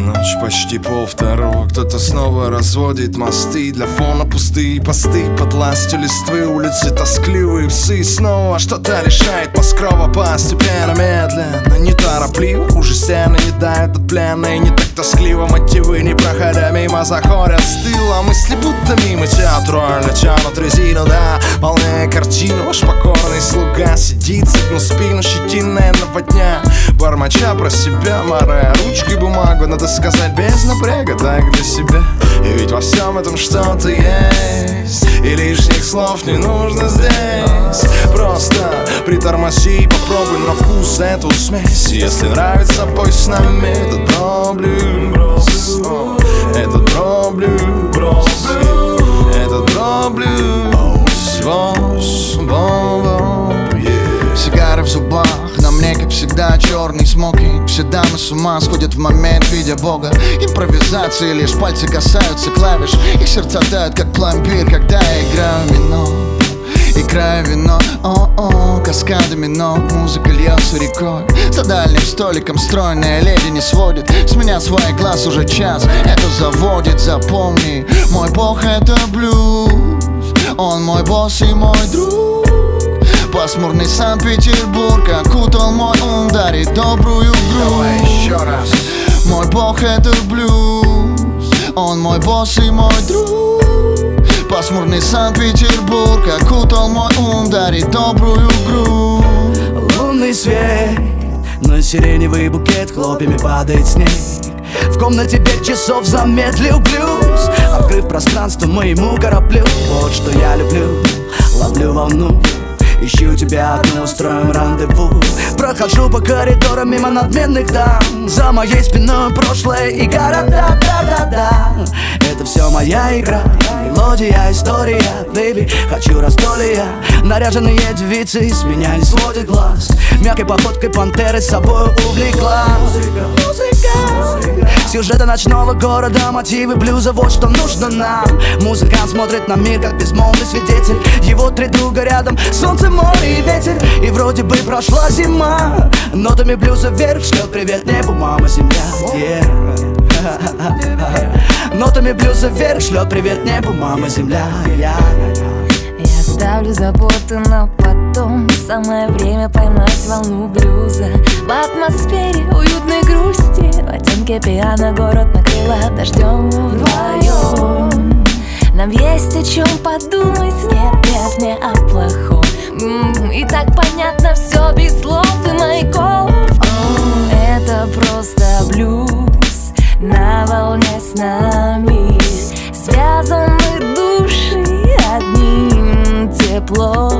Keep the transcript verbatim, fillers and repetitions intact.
Ночь почти полвторого, кто-то снова разводит мосты. Для фона пустые посты, под властью листвы улицы тоскливые псы. Снова что-то лишает москрова постепенно, медленно, неторопливо. Уже стены не дают от плена и не так тоскливо. Мотивы, не проходя мимо, заходят с тыла. Мысли будто мимо театрально тянут резину, да, полнее картину. Ваш покорный слуга сидит, согнув спину, щетинная наводня, бормоча про себя, морая ручкой бумагу. Надо сказать без напряга, так для себя. И ведь во всем этом что-то есть, и лишних слов не нужно здесь. Просто притормози и попробуй на вкус эту смесь. Если нравится, пой с нами этот блюз, этот блюз, этот блюз, воз, бом-бом. Сигары в зубах, на мне, как всегда, черный смокинг. Все дамы с ума сходят в момент, видя Бога. Импровизации, лишь пальцы касаются клавиш. Их сердца тают, как пломбир, когда я играю вино. Играю вино, о-о, каскады мино. Музыка льется рекой. За дальним столиком стройная леди не сводит с меня свой глаз уже час. Это заводит, запомни. Мой бог — это блюз. Он мой босс и мой друг. Пасмурный Санкт-Петербург окутал мой ум, дарит добрую грусть. Давай еще раз. Мой бог — это блюз. Он мой босс и мой друг. Пасмурный Санкт-Петербург окутал мой ум, дарит добрую грусть. Лунный свет, на сиреневый букет хлопьями падает снег. В комнате пять часов замедлил блюз, открыв пространство моему кораблю. Вот что я люблю, ловлю волну. Ищу тебя одну, устроим рандеву. Прохожу по коридорам мимо надменных дам. За моей спиной прошлое и города, да-да-да. Это все моя игра, мелодия, история, бэйби, хочу раздолья. Наряженные девицы с меня не сводят глаз. Мягкой походкой пантеры с собой увлекла. Музыка, музыка, сюжеты ночного города, мотивы блюза, вот что нужно нам. Музыкант смотрит на мир, как безмолвный свидетель. Его три друга рядом, солнце, море и ветер. И вроде бы прошла зима, нотами блюза вверх шлет привет небу, мама, земля, yeah. Нотами блюза вверх шлет привет небу, мама, земля, я. Я ставлю заботы на потом. Самое время поймать волну блюза. В атмосфере уютной грусти, в оттенке пиано город накрыла дождем вдвоем. Нам есть о чем подумать, нет, нет, не о плохом. М-м, И так понятно все без слов и маяков. О, это просто блюз на волне с нами. Связаны души одним теплом.